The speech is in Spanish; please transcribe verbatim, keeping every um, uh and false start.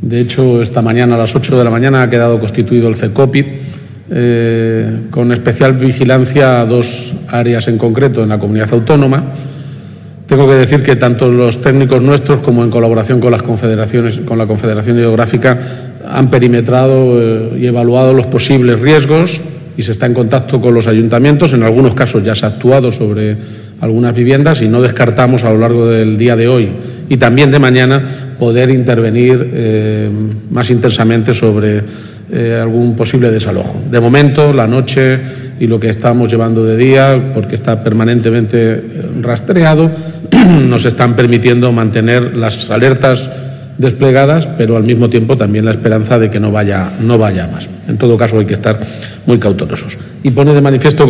De hecho, esta mañana a las ocho de la mañana ha quedado constituido el CECOPIT, eh, con especial vigilancia a dos áreas en concreto en la comunidad autónoma. Tengo que decir que tanto los técnicos nuestros como en colaboración con las confederaciones, con la Confederación Hidrográfica, han perimetrado eh, y evaluado los posibles riesgos y se está en contacto con los ayuntamientos. En algunos casos ya se ha actuado sobre algunas viviendas y no descartamos a lo largo del día de hoy y también de mañana poder intervenir eh, más intensamente sobre eh, algún posible desalojo. De momento, la noche y lo que estamos llevando de día, porque está permanentemente rastreado, nos están permitiendo mantener las alertas desplegadas, pero al mismo tiempo también la esperanza de que no vaya, no vaya más. En todo caso, hay que estar muy cautelosos. Y pone de manifiesto